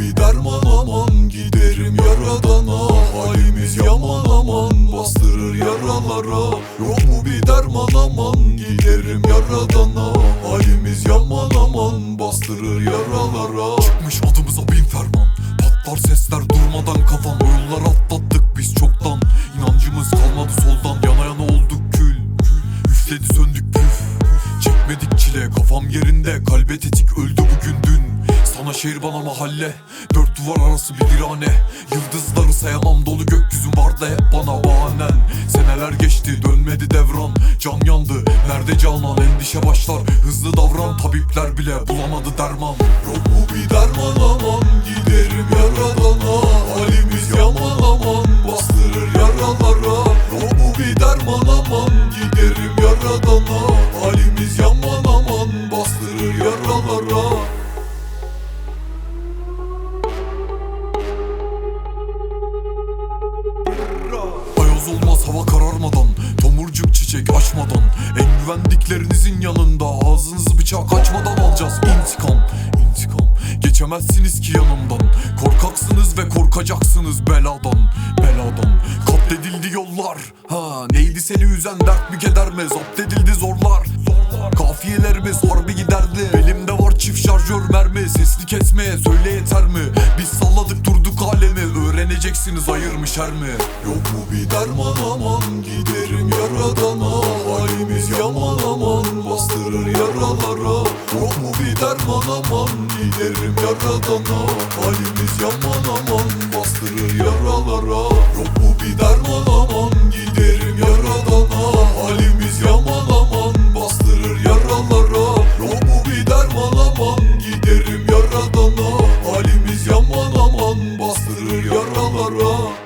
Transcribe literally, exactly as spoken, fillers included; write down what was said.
bir derman aman, giderim yaradana. Halimiz yaman aman, bastırır yaralara. Yok mu bir derman aman, giderim yaradana. Halimiz yaman aman, bastırır yaralara. Çıkmış adımıza bin ferman, patlar sesler durmadan kafam. O yolları atlattık biz çoktan, İnancımız kalmadı soldan. Yana yana olduk kül, üfledi söndük püf. Çekmedik çile, kafam yerinde, kalbe tetik öldü bugün dün. Sana şehir bana mahalle, dört duvar arası bir virane. Yıldızları sayamam, dolu gökyüzüm vardı hep bana bahanen. Seneler geçti dönmedi devran, can yandı nerede canan. Endişe başlar hızlı davran, tabipler bile bulamadı derman. Yok mu bir derman aman, giderim yaradana. Halimiz yaman aman, bastırır yaralara. Yok mu bir derman aman, giderim yaradana. Halimiz yaman aman, bastırır yaralara. Ayaz olmaz hava kararmadan, tomurcuk çiçek açmadan. En güvendiklerinizin yanında ağzınızı bıçak açmadan alacağız intikam, intikam. Geçemezsiniz ki yanımdan, korkaksınız ve korkacaksınız beladan, beladan. Katledildi yollar, ha neydi seni üzen, dert mi keder mi? Zapt edildi zorlar, zorlar. Kafiyelerimiz harbi giderdi, elimde var çift şarjör mermi. Sesli kesmeye söyle yeter mi? Biz salladık durduk alemi, öğreneceksiniz hayır mı şer mi? Yok mu bir derman aman, giderim yaradana. Halimiz yaman aman, bastırır yaralara. Yok mu bir derman aman, giderim yaradana. Halimiz yaman aman, bastırır yaralara. Yok mu bir derman aman, giderim yaradana. Halimiz yaman aman, bastırır yaralara. Yok mu bir derman aman, giderim yaradana. Halimiz yaman aman, bastırır yaralara.